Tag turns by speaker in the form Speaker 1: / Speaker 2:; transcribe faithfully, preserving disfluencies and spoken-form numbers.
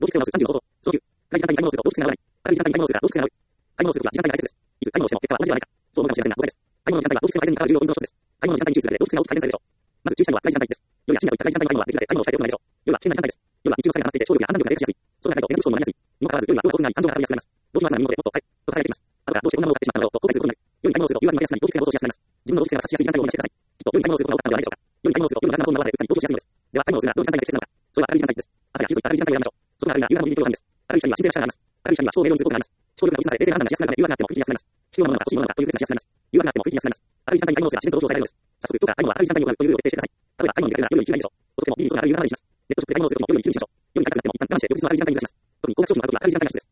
Speaker 1: 動的性を直すさんじゅうの方法。そのきゅう。開示段階に買い物すると動的性が合わない。開示段階に買い物するが動的性が合う。買い物するときは時間帯が大切です。いつ買い物しても結果は同じではないか。そう思うかもしれませんが、誤解です。買い物の時間帯は動的性の改善に関わる重要ポイントの一つです。買い物の時間帯に注意するだけで動的性が大きく改善されるでしょう。まず注意したいのは開示段階です。夜や深夜といった開示段階の買い物はできるだけ買い物を控えておくのがいいでしょう。夜は危険な時間帯です。夜は日中の疲れが溜まっていて勝負や判断力が低下しやすい。その中でエネルギー消耗もなりやすい。にもかかわらず夜は夜が多くなり感情が高ぶりやすくなります。動機はあるなら見事でもっとはいと伝えられています。後からどうしてこんなものを買ってしまったのだろうと後悔することになる。夜に買い物をすると誘惑に負けやすくなり動機性が暴走しやすくなります。自分の動機性が達しやすい時間帯を見出してください。きっと夜に買い物をすることが多かったのではないでしょうか。夜に買い物をすると夜の中のトーンを合わせてうっかり暴走しやすいのです。では買い物をするがどの時間帯が適切なのか。それは明るい時間帯です。朝や昼といった明るい時間帯を選びましょう。そこが明るいな夕方の入りに手をです。明るい人には神聖な力があります。明るい人には超明瞭にすることがあります。超力が失され冷静な判断がしやすくなるため誘惑があっても食い切りやすくなります。必要なものなのか欲しいものなのかという決断しやすくなります。誘惑があっても食い切りやすくなります。明るい時間帯に買い物をすれば自然と動機を抑えられるのです。早速、どうか買い物は明るい時間帯に行うというルールを徹底してください。例えば買い物に出かけるなら夜に行きないでしょう。遅くてもビールにそうなる夕方までにします。ネットショップで買い物をするときも夜に行きにしましょう。夜に行かなくても一旦我慢して翌日の明るい時間帯に出します。特に高額商品を買うときは明るい時間帯が必須です。